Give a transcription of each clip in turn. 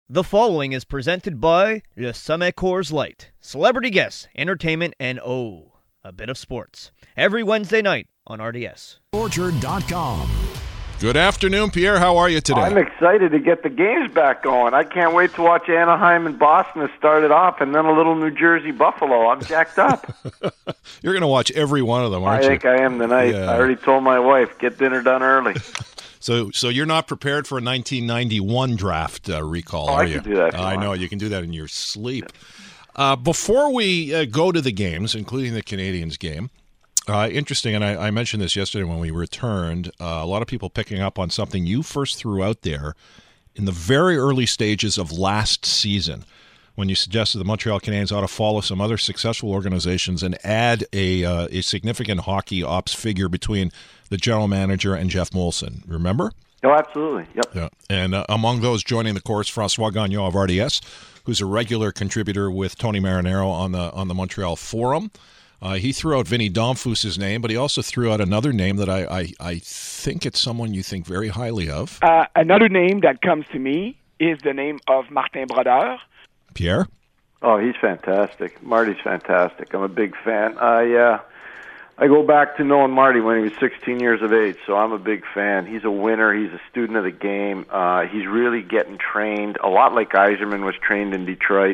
The following is presented by Le Sommet Coors Light. Celebrity guests, entertainment, and a bit of sports. Every Wednesday night on RDS. Orchard.com. Good afternoon, Pierre. How are you today? I'm excited to get the games back going. I can't wait to watch Anaheim and Boston to start it off, and then a little New Jersey Buffalo. I'm jacked up. You're going to watch every one of them, aren't you? I think I am tonight. Yeah. I already told my wife, get dinner done early. So you're not prepared for a 1991 draft recall, are you? I can do that. I know. You can do that in your sleep. Before we go to the games, including the Canadiens game, interesting, and I mentioned this yesterday when we returned, a lot of people picking up on something you first threw out there in the very early stages of last season when you suggested the Montreal Canadiens ought to follow some other successful organizations and add a significant hockey ops figure between the general manager and Jeff Molson. Remember? Oh, absolutely. Yep. Yeah. And among those joining the course, François Gagnon of RDS, who's a regular contributor with Tony Marinaro on the Montreal Forum. He threw out Vinny Domfus's name, but he also threw out another name that I think it's someone you think very highly of. Another name that comes to me is the name of Martin Brodeur. Pierre? Oh, he's fantastic. Marty's fantastic. I'm a big fan. I go back to knowing Marty when he was 16 years of age, so I'm a big fan. He's a winner. He's a student of the game. He's really getting trained, a lot like Yzerman was trained in Detroit.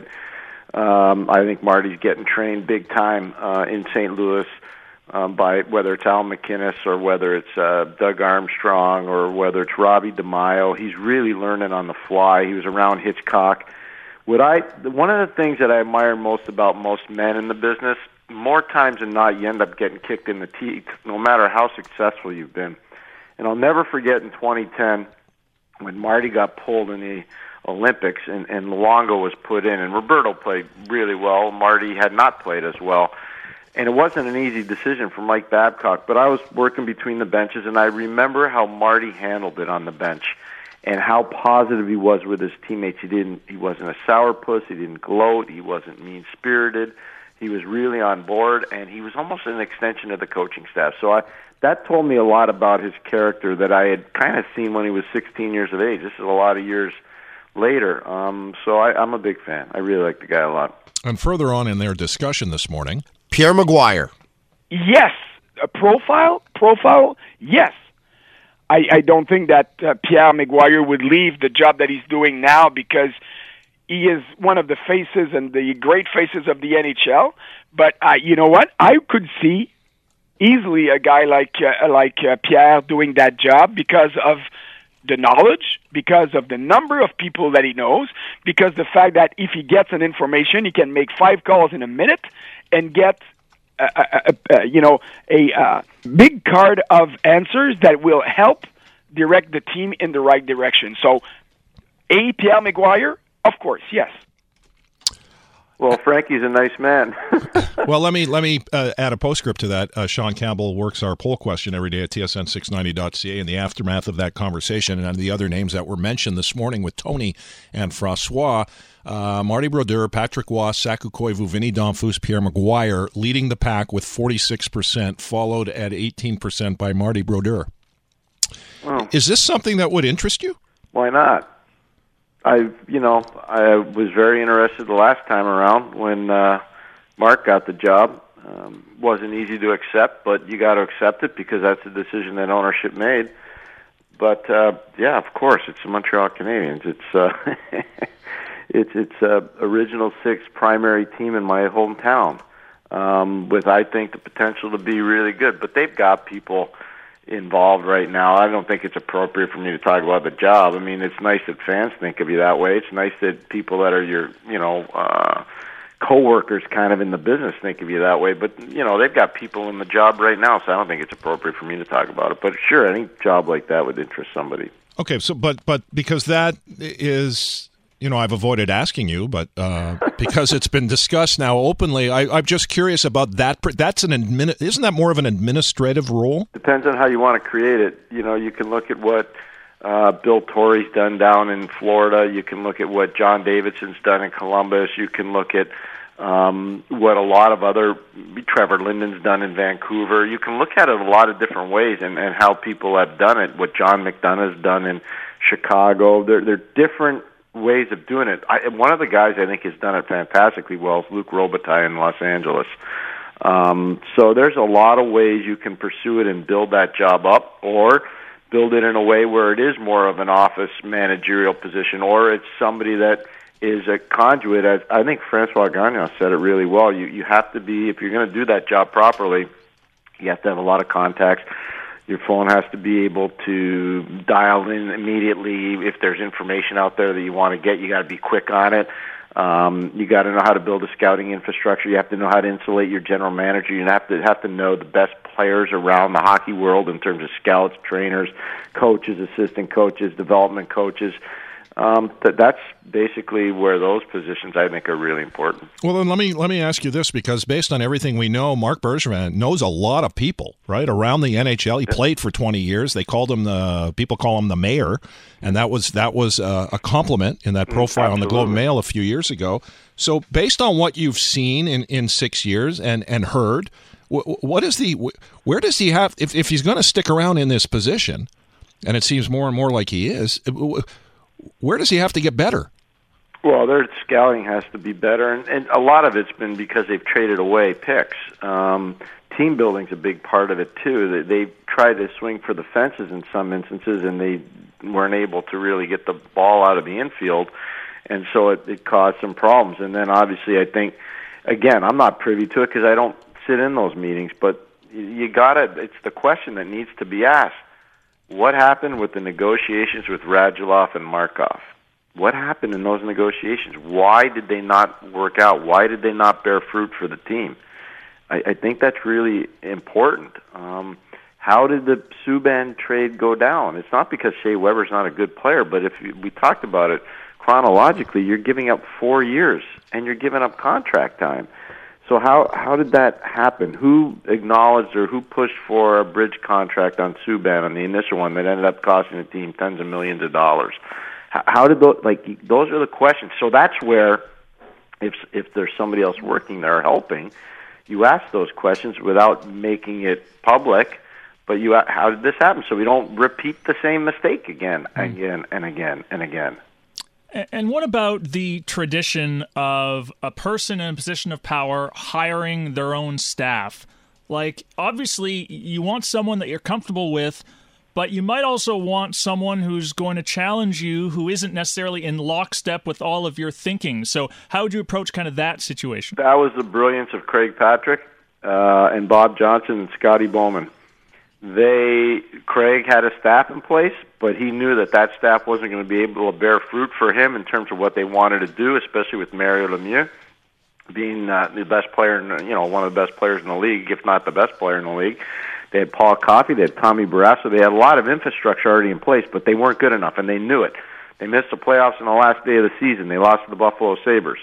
I think Marty's getting trained big time in St. Louis by whether it's Al McInnes or whether it's Doug Armstrong or whether it's Robbie DeMaio. He's really learning on the fly. He was around Hitchcock. One of the things that I admire most about most men in the business, more times than not, you end up getting kicked in the teeth, no matter how successful you've been. And I'll never forget in 2010 when Marty got pulled in the Olympics and Luongo was put in, and Roberto played really well. Marty had not played as well. And it wasn't an easy decision for Mike Babcock, but I was working between the benches, and I remember how Marty handled it on the bench and how positive he was with his teammates. He wasn't a sourpuss, he didn't gloat, he wasn't mean-spirited. He was really on board, and he was almost an extension of the coaching staff. So that told me a lot about his character that I had kind of seen when he was 16 years of age. This is a lot of years later. So I'm a big fan. I really like the guy a lot. And further on in their discussion this morning, Pierre McGuire. Yes. A profile, yes. I don't think that Pierre McGuire would leave the job that he's doing now because he is one of the faces and the great faces of the NHL. But you know what? I could see easily a guy like Pierre doing that job because of the knowledge, because of the number of people that he knows, because the fact that if he gets an information, he can make 5 calls in a minute and get a big card of answers that will help direct the team in the right direction. So, Pierre McGuire, of course, yes. Well, Frankie's a nice man. Well, let me add a postscript to that. Sean Campbell works our poll question every day at tsn690.ca. In the aftermath of that conversation and the other names that were mentioned this morning with Tony and François, Marty Brodeur, Patrick Roy, Saku Koivu, Vinny Domfus, Pierre McGuire leading the pack with 46%, followed at 18% by Marty Brodeur. Well, is this something that would interest you? Why not? I was very interested the last time around when Mark got the job. Wasn't easy to accept, but you got to accept it because that's the decision that ownership made. But yeah, of course, it's the Montreal Canadiens. It's original 6 primary team in my hometown, with I think the potential to be really good. But they've got people involved right now. I don't think it's appropriate for me to talk about the job. I mean, it's nice that fans think of you that way. It's nice that people that are your, co-workers kind of in the business think of you that way. But, they've got people in the job right now, so I don't think it's appropriate for me to talk about it. But sure, any job like that would interest somebody. Okay, so but because that is... I've avoided asking you, but because it's been discussed now openly, I'm just curious about that. Isn't that more of an administrative role? Depends on how you want to create it. You can look at what Bill Torrey's done down in Florida. You can look at what John Davidson's done in Columbus. You can look at what a lot of Trevor Linden's done in Vancouver. You can look at it a lot of different ways and how people have done it, what John McDonough's done in Chicago. They're different ways of doing it. One of the guys I think has done it fantastically well is Luc Robitaille in Los Angeles. So there's a lot of ways you can pursue it and build that job up, or build it in a way where it is more of an office managerial position, or it's somebody that is a conduit. As I think Francois Gagnon said it really well. You have to be, if you're going to do that job properly, you have to have a lot of contacts. Your phone has to be able to dial in immediately. If there's information out there that you want to get, you got to be quick on it. You got to know how to build a scouting infrastructure. You have to know how to insulate your general manager. You have to know the best players around the hockey world in terms of scouts, trainers, coaches, assistant coaches, development coaches. That's basically where those positions I think are really important. Well, then let me ask you this, because based on everything we know, Marc Bergevin knows a lot of people, right, around the NHL. He played for 20 years. They called him people call him the mayor, and that was a compliment in that profile on the Globe and Mail a few years ago. So based on what you've seen in 6 years and heard, where does he have, if he's going to stick around in this position, and it seems more and more like he is, where does he have to get better? Well, their scouting has to be better, and a lot of it's been because they've traded away picks. Team building's a big part of it, too. They tried to swing for the fences in some instances, and they weren't able to really get the ball out of the infield, and so it caused some problems. And then, obviously, I think, again, I'm not privy to it because I don't sit in those meetings, but it's the question that needs to be asked. What happened with the negotiations with Radulov and Markov? What happened in those negotiations? Why did they not work out? Why did they not bear fruit for the team? I think that's really important. How did the Subban trade go down? It's not because Shea Weber's not a good player, but we talked about it chronologically, you're giving up 4 years, and you're giving up contract time. So how did that happen? Who acknowledged or who pushed for a bridge contract on Subban on the initial one that ended up costing the team tens of millions of dollars? How did those are the questions. So that's where, if there's somebody else working there helping, you ask those questions without making it public. But how did this happen? So we don't repeat the same mistake again and again. And what about the tradition of a person in a position of power hiring their own staff? Like, obviously, you want someone that you're comfortable with, but you might also want someone who's going to challenge you, who isn't necessarily in lockstep with all of your thinking. So how would you approach kind of that situation? That was the brilliance of Craig Patrick and Bob Johnson and Scotty Bowman. Craig had a staff in place, but he knew that staff wasn't going to be able to bear fruit for him in terms of what they wanted to do, especially with Mario Lemieux being the best player, one of the best players in the league, if not the best player in the league. They had Paul Coffey, they had Tommy Barrasso, they had a lot of infrastructure already in place, but they weren't good enough, and they knew it. They missed the playoffs on the last day of the season. They lost to the Buffalo Sabres.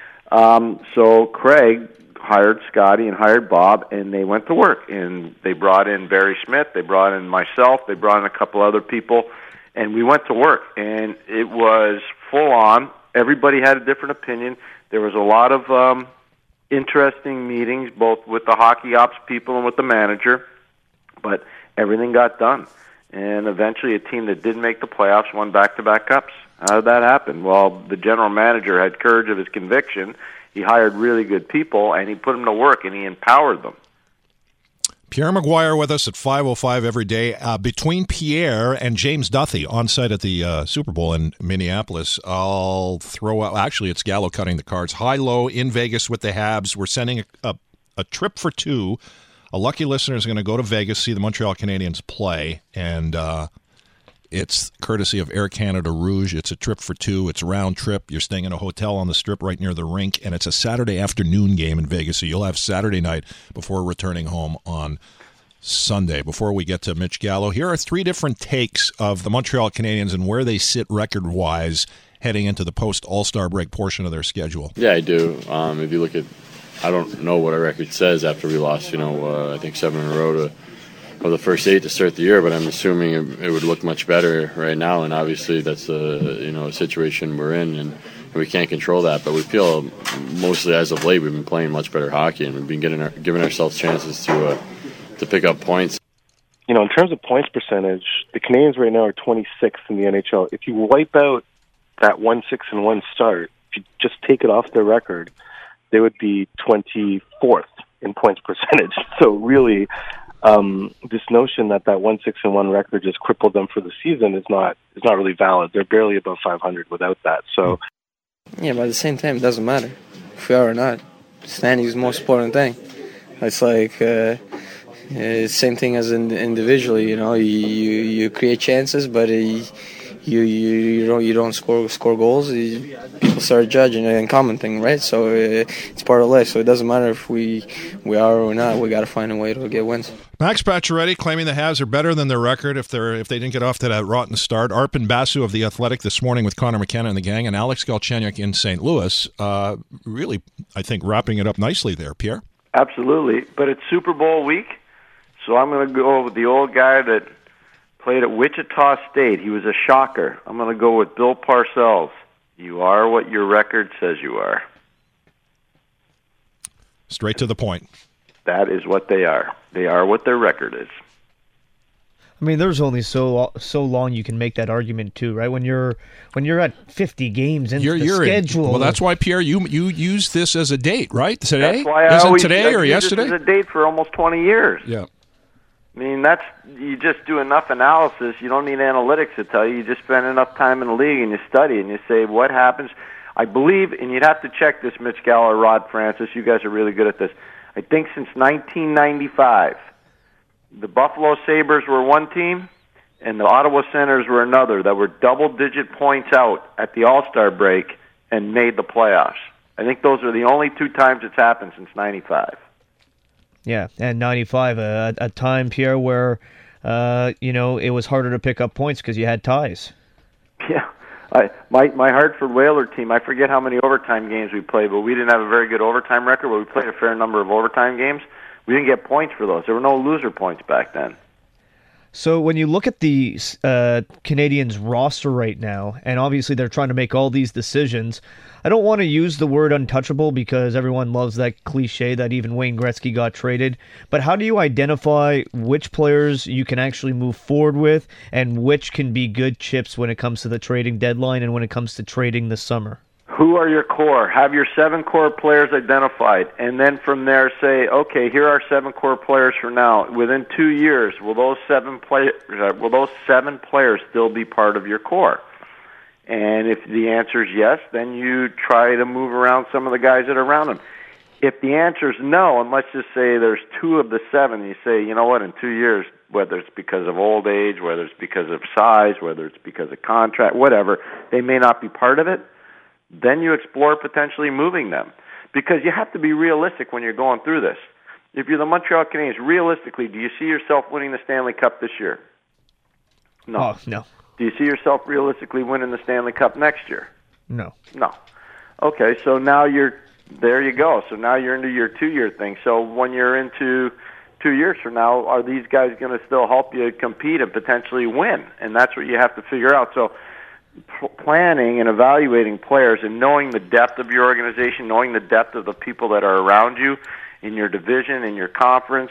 So Craig hired Scotty and hired Bob, and they went to work. And they brought in Barry Smith, they brought in myself, they brought in a couple other people, and we went to work. And it was full on. Everybody had a different opinion. There was a lot of interesting meetings, both with the hockey ops people and with the manager, but everything got done. And eventually a team that didn't make the playoffs won back-to-back cups. How did that happen? Well, the general manager had courage of his conviction. He hired really good people, and he put them to work, and he empowered them. Pierre McGuire with us at 5:05 every day. Between Pierre and James Duthie on site at the Super Bowl in Minneapolis, I'll throw out, actually it's Gallo cutting the cards, high-low in Vegas with the Habs. We're sending a trip for two. A lucky listener is going to go to Vegas, see the Montreal Canadiens play, and it's courtesy of Air Canada Rouge. It's a trip for two. It's a round trip. You're staying in a hotel on the Strip right near the rink, and it's a Saturday afternoon game in Vegas, so you'll have Saturday night before returning home on Sunday. Before we get to Mitch Gallo, here are three different takes of the Montreal Canadiens and where they sit record-wise heading into the post-All-Star break portion of their schedule. Yeah, I do. If you look at, I don't know what our record says after we lost, I think 7 in a row of the first 8 to start the year, but I'm assuming it would look much better right now, and obviously that's a situation we're in, and we can't control that. But we feel mostly as of late we've been playing much better hockey, and we've been giving ourselves chances to pick up points. In terms of points percentage, the Canadiens right now are 26th in the NHL. If you wipe out that 1-6-1 start, if you just take it off their record, they would be 24th in points percentage. So really, this notion that 1-6-1 record just crippled them for the season is not really valid. They're barely above 500 without that. So yeah, but at the same time, it doesn't matter if we are or not. Standing is the most important thing. It's like same thing as individually. You create chances, but you don't score goals. People start judging, and commenting, right? So it's part of life. So it doesn't matter if we are or not. We got to find a way to get wins. Max Pacioretty claiming the Habs are better than their record if they didn't get off to that rotten start. Arpon Basu of The Athletic this morning with Connor McKenna and the gang, and Alex Galchenyuk in St. Louis. Really, I think, wrapping it up nicely there, Pierre. Absolutely. But it's Super Bowl week, so I'm going to go with the old guy that played at Wichita State. He was a shocker. I'm going to go with Bill Parcells. You are what your record says you are. Straight to the point. That is what they are. They are what their record is. I mean, there's only so long you can make that argument too, right? When you're at 50 games into the schedule. Well, that's why, Pierre, you use this as a date, right? Today? That's why Isn't today or yesterday? This is a date for almost 20 years. Yeah. I mean, you just do enough analysis. You don't need analytics to tell you. You just spend enough time in the league and you study and you say what happens. I believe, and you'd have to check this, Mitch Geller, Rod Francis. You guys are really good at this. I think since 1995, the Buffalo Sabres were one team and the Ottawa Senators were another that were double-digit points out at the All-Star break and made the playoffs. I think those are the only two times it's happened since 95. Yeah, and 95, a time, Pierre, where, it was harder to pick up points because you had ties. Yeah. My Hartford Whaler team, I forget how many overtime games we played, but we didn't have a very good overtime record, but we played a fair number of overtime games. We didn't get points for those. There were no loser points back then. So when you look at the Canadiens roster right now, and obviously they're trying to make all these decisions, I don't want to use the word untouchable because everyone loves that cliche that even Wayne Gretzky got traded, but how do you identify which players you can actually move forward with and which can be good chips when it comes to the trading deadline and when it comes to trading this summer? Who are your core? Have your 7 core players identified, and then from there say, okay, here are 7 core players for now. Within 2 years, will those 7 players still be part of your core? And if the answer is yes, then you try to move around some of the guys that are around them. If the answer is no, and let's just say there's 2 of the 7, you say, you know what, in 2 years, whether it's because of old age, whether it's because of size, whether it's because of contract, whatever, they may not be part of it. Then you explore potentially moving them. Because you have to be realistic when you're going through this. If you're the Montreal Canadiens, realistically, do you see yourself winning the Stanley Cup this year? No. Oh, no. Do you see yourself realistically winning the Stanley Cup next year? No. No. Okay, so now there you go. So now you're into your 2-year thing. So when you're into 2 years from now, are these guys going to still help you compete and potentially win? And that's what you have to figure out. So planning and evaluating players and knowing the depth of your organization, knowing the depth of the people that are around you in your division, in your conference,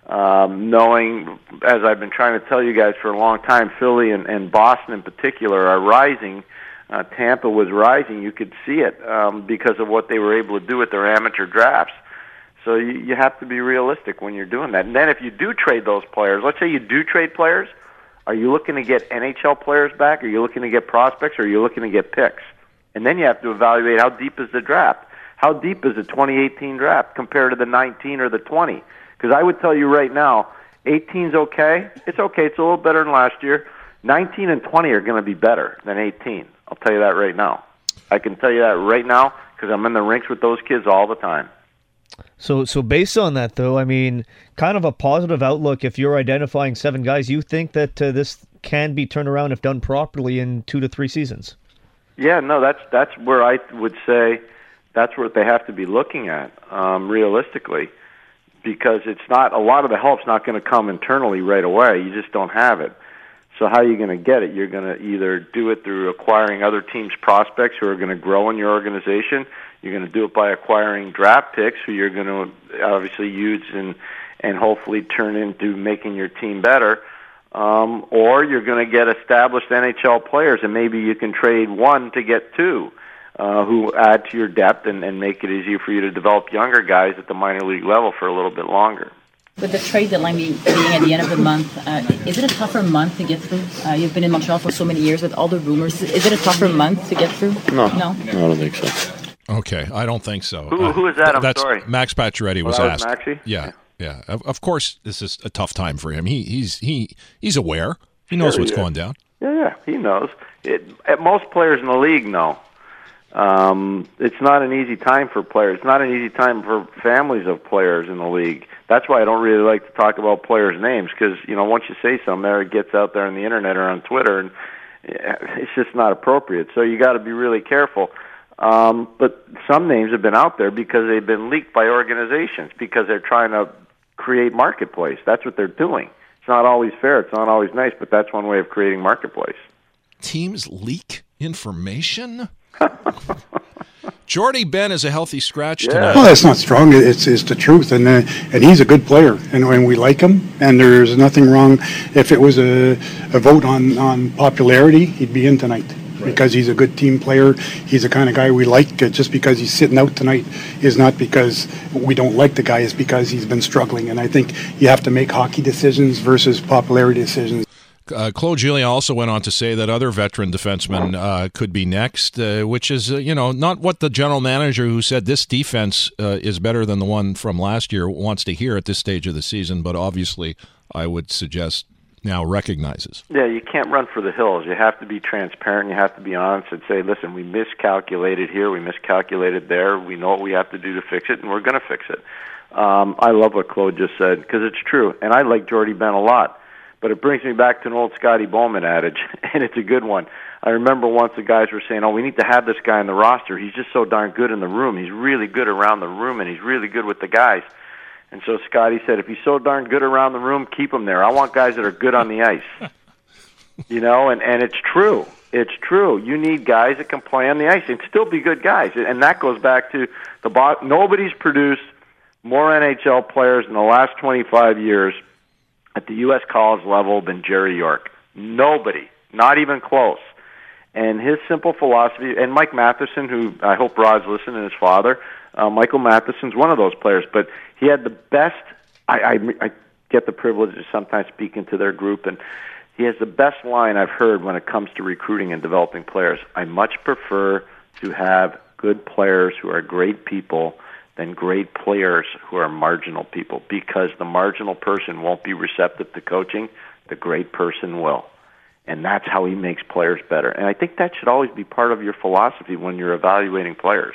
knowing, as I've been trying to tell you guys for a long time, Philly and Boston in particular are rising. Tampa was rising. You could see it because of what they were able to do with their amateur drafts. So you have to be realistic when you're doing that. And then if you do trade those players, let's say you do trade players, are you looking to get NHL players back? Are you looking to get prospects? Or are you looking to get picks? And then you have to evaluate how deep is the draft. How deep is the 2018 draft compared to the 19 or the 20? Because I would tell you right now, 18's okay. It's okay. It's a little better than last year. 19 and 20 are going to be better than 18. I'll tell you that right now. I can tell you that right now because I'm in the rinks with those kids all the time. So based on that, though, I mean, kind of a positive outlook. If you're identifying 7 guys, you think that this can be turned around if done properly in 2 to 3 seasons? Yeah, no, that's where I would say that's what they have to be looking at realistically, because it's not a lot of the help's not going to come internally right away. You just don't have it. So how are you going to get it? You're going to either do it through acquiring other teams' prospects who are going to grow in your organization. You're going to do it by acquiring draft picks who you're going to obviously use and hopefully turn into making your team better. or you're going to get established NHL players, and maybe you can trade one to get two who add to your depth and make it easier for you to develop younger guys at the minor league level for a little bit longer. With the trade deadline being at the end of the month, is it a tougher month to get through? You've been in Montreal for so many years with all the rumors. Is it a tougher month to get through? No, I don't think so. Okay, I don't think so. Who is that? I'm sorry. Max Pacioretty was asked. Maxie? Yeah. Of course, this is a tough time for him. He's aware. He knows what's going down. Yeah, he knows. Most players in the league know. It's not an easy time for players. It's not an easy time for families of players in the league. That's why I don't really like to talk about players' names, because once you say something, there it gets out there on the internet or on Twitter, and it's just not appropriate. So you got to be really careful. But some names have been out there because they've been leaked by organizations because they're trying to create marketplace. That's what they're doing. It's not always fair. It's not always nice, but that's one way of creating marketplace. Teams leak information? Jordy Ben is a healthy scratch tonight. Well, that's not strong. It's the truth, and he's a good player, and we like him. And there's nothing wrong. If it was a vote on popularity, he'd be in tonight because he's a good team player. He's the kind of guy we like. Just because he's sitting out tonight is not because we don't like the guy. It's because he's been struggling. And I think you have to make hockey decisions versus popularity decisions. Claude Julien also went on to say that other veteran defensemen could be next, which is, not what the general manager who said this defense is better than the one from last year wants to hear at this stage of the season, but obviously I would suggest now recognizes. Yeah, you can't run for the hills. You have to be transparent. You have to be honest and say, listen, we miscalculated here, we miscalculated there. We know what we have to do to fix it, and we're going to fix it. I love what Claude just said because it's true, and I like Jordy Ben a lot. But it brings me back to an old Scotty Bowman adage, and it's a good one. I remember once the guys were saying, we need to have this guy in the roster. He's just so darn good in the room. He's really good around the room, and he's really good with the guys. And so Scotty said, if he's so darn good around the room, keep him there. I want guys that are good on the ice. And it's true. It's true. You need guys that can play on the ice and still be good guys. And that goes back to nobody's produced more NHL players in the last 25 years at the U.S. college level than Jerry York. Nobody, not even close. And his simple philosophy, and Mike Matheson, who I hope Rod's listening, his father, Michael Matheson's one of those players, but he had the best, I get the privilege of sometimes speaking to their group, and he has the best line I've heard when it comes to recruiting and developing players. I much prefer to have good players who are great people than great players who are marginal people, because the marginal person won't be receptive to coaching, the great person will. And that's how he makes players better. And I think that should always be part of your philosophy when you're evaluating players.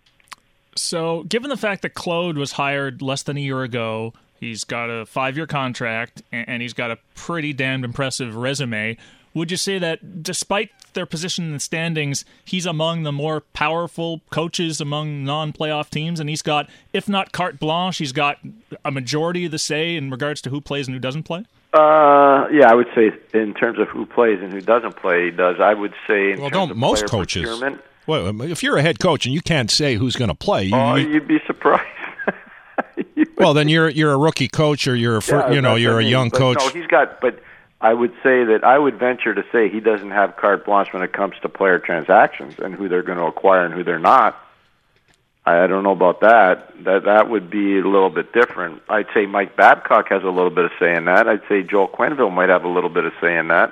So, given the fact that Claude was hired less than a year ago, he's got a 5-year contract, and he's got a pretty damned impressive resume, would you say that despite their position in the standings, he's among the more powerful coaches among non-playoff teams, and he's got, if not carte blanche, he's got a majority of the say in regards to who plays and who doesn't play? Yeah, I would say in terms of who plays and who doesn't play, he does. I would say in terms of most player coaches. procurement. Well, if you're a head coach and you can't say who's going to play, you'd be surprised. Well, then you're a rookie coach, or you're a young coach. No, he's got. But I would say that I would venture to say he doesn't have carte blanche when it comes to player transactions and who they're going to acquire and who they're not. I don't know about that. That would be a little bit different. I'd say Mike Babcock has a little bit of say in that. I'd say Joel Quenneville might have a little bit of say in that.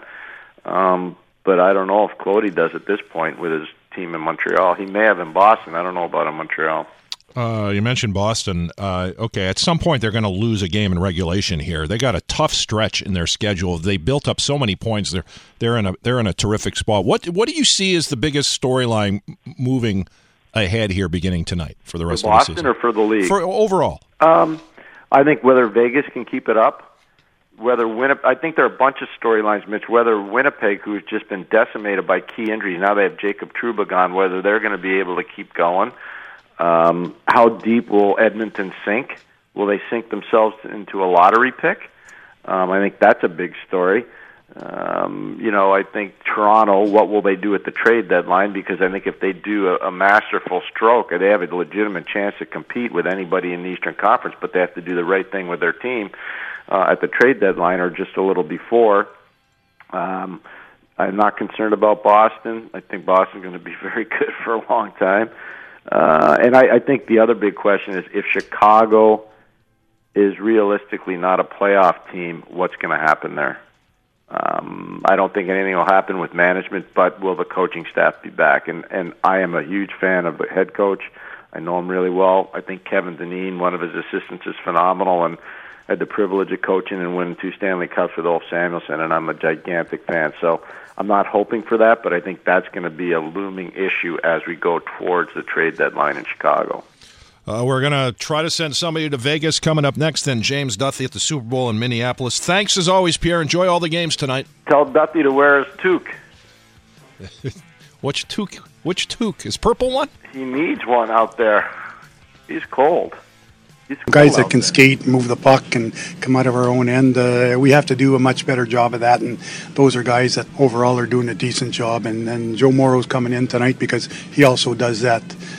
But I don't know if Claude does at this point with his team in Montreal. He may have in Boston. I don't know about in Montreal. You mentioned Boston. Okay, at some point they're going to lose a game in regulation here. They got a tough stretch in their schedule. They built up so many points. They're in a terrific spot. What do you see as the biggest storyline moving ahead here beginning tonight for the rest of the season? For Boston or for the league? For overall. I think whether Vegas can keep it up, whether I think there are a bunch of storylines, Mitch, whether Winnipeg, who's just been decimated by key injuries, now they have Jacob Trouba gone, whether they're going to be able to keep going. How deep will Edmonton sink? Will they sink themselves into a lottery pick? I think that's a big story. I think Toronto, what will they do at the trade deadline? Because I think if they do a masterful stroke, they have a legitimate chance to compete with anybody in the Eastern Conference, but they have to do the right thing with their team at the trade deadline or just a little before. I'm not concerned about Boston. I think Boston's going to be very good for a long time. And I think the other big question is if Chicago is realistically not a playoff team, what's going to happen there? I don't think anything will happen with management, but will the coaching staff be back? And I am a huge fan of the head coach. I know him really well. I think Kevin Dineen, one of his assistants, is phenomenal, and had the privilege of coaching and winning 2 Stanley Cups with Ulf Samuelsson, and I'm a gigantic fan. So I'm not hoping for that, but I think that's going to be a looming issue as we go towards the trade deadline in Chicago. We're going to try to send somebody to Vegas coming up next, then James Duthie at the Super Bowl in Minneapolis. Thanks as always, Pierre. Enjoy all the games tonight. Tell Duthie to wear his toque. Which toque? Which toque? His purple one? He needs one out there. He's cold. Guys that can skate, move the puck, and come out of our own end. We have to do a much better job of that, and those are guys that overall are doing a decent job. And Joe Morrow's coming in tonight because he also does that.